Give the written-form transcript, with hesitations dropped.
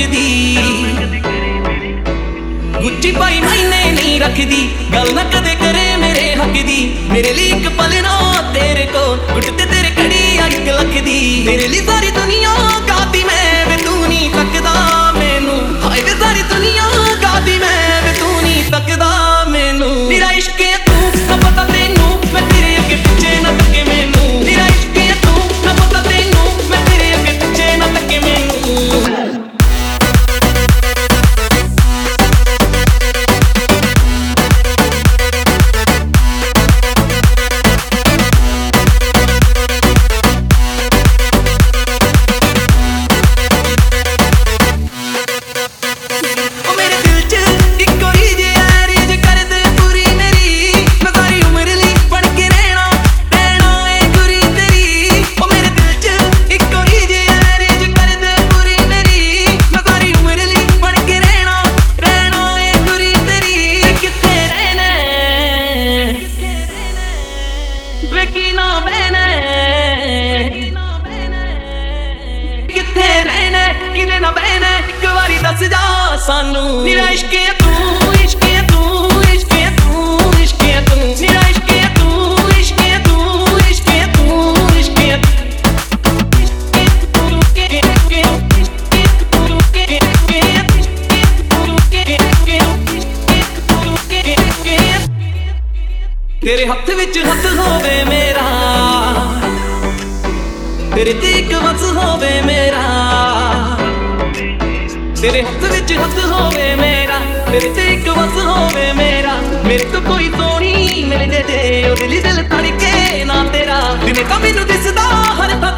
सकदी। गुच्ची पाई मायने नहीं रखदी, गल ना कदे करे मेरे हक दी। मेरे लिए एक पल ना तेरे को गुटते तेरे कड़ी अग लखदी। मेरे लिए सारी दुनिया गाती मैं वे तू नहीं तकदा मैनू। हाय वे सारी दुनिया गाती मैं वे तू नहीं तकदा मैनू। मेरा इश्क है तू ना पता तेनू, मैं तेरे अगे पिछे ना तके मैनू। मेरा इश्क है तू ना पता तेनू, मैं तेरे अगे पिछे ना तके मैनू। दस जा सानू मेरा इश्क है तू, इश्क है तू, इश्क है तू, इश्क है तू। मेरा इश्क है तू, इश्क है तू, इश्क है तू, इश्क है तेरे हथ विच हथ होवे मेरा, तेरे ते इक वस होवे मेरा। तेरे हथ विच हथ होवे मेरा, तेरे ते इक वस होवे मेरा। मेरे तो कोई सोनी मिल जे ओ दिल दिल धड़के ना तेरा। दिने तां मैनू दिसदा हर